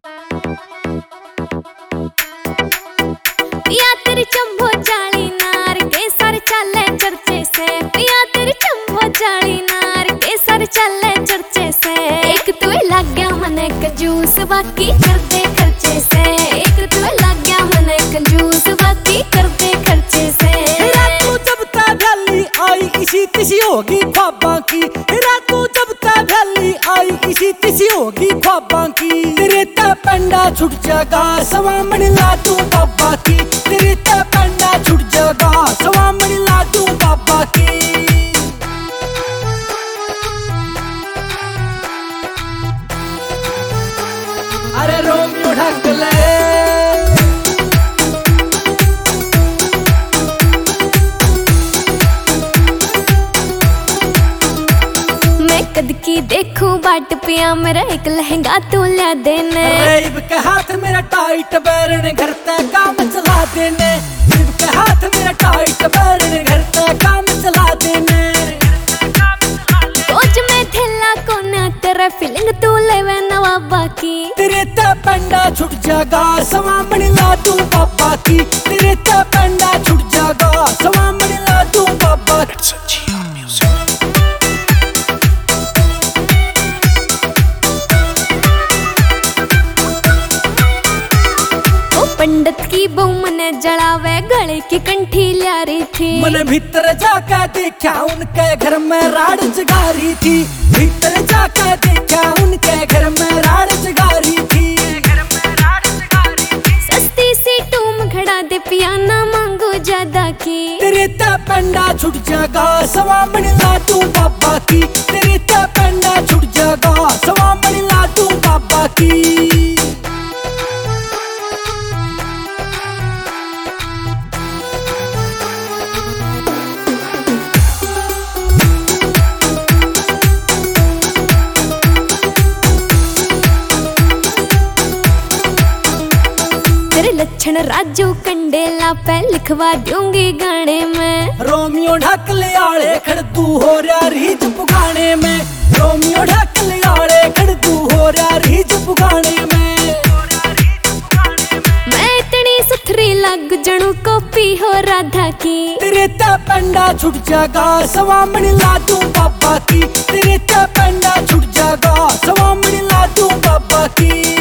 पिया तेरी चंबो जाली नार के सर चले चर्चे से, पिया तेरी चंबो जाली नार के सर चले चर्चे से। एक तू लग गया मने कंजूस बाकी कर दे खर्चे से, एक तू लग गया मने कंजूस बाकी कर दे खर्चे से। तू जब ता भैली आई इसी तिसी होगी ख्वाबां की, तू जब ता भैली आई इसी तिसी होगी ख्वाबां की। तेरे ता पंडा छुट जागा सवामण ला तू बाबा की, तेरे ता पंडा छुट जागा सवामण ला तू बाबा की। अरे रोमियो ढक ले कद की देखूं बाट पिया मेरा एक लहंगा तू ला देने। रेब के हाथ मेरा टाइट बैरन घर ते काम चला देने, रेब के हाथ मेरा टाइट बैरन घर ते काम चला देने। कोच में थैला कोना तेरा फीलिंग तू लेवे नवाबा की, तेरे ते पंडा छुट जागा सवामण ला तू बाबा की, तेरे ते पंडा छुट जागा सवामण ला तू बाबा की। पंडित की बहू मने जड़ावे गले की कंठी ला रही थी। मन भीतर जाके देखा उनके घर में राड़ जगा रही थी, भीतर जाके देखा उनके घर में राड़ जगा रही थी। सस्ती सी टूम खड़ा दे पिया ना मांगो ज्यादा की, तेरे ते पंडा छुट जागा सवामण ला तू बाबा की, तेरे ते पंडा छुट जागा सवामण ला तू बाबा की। लक्षण राजू कंडेला पे लिखवा दूंगी गाने में। रोमियो ढक ले आले खड़तू हो रहा रीच पुगाने में, रोमियो ढक ले आले खड़तू हो रहा रीच पुगाने में। मैं इतनी सुथरी लग जणू कॉपी हो राधा की, तेरे ते पंडा छुट जागा सवामण ला तू बाबा की, तेरे ते पंडा छुट जागा सवामण ला तू बाबा की।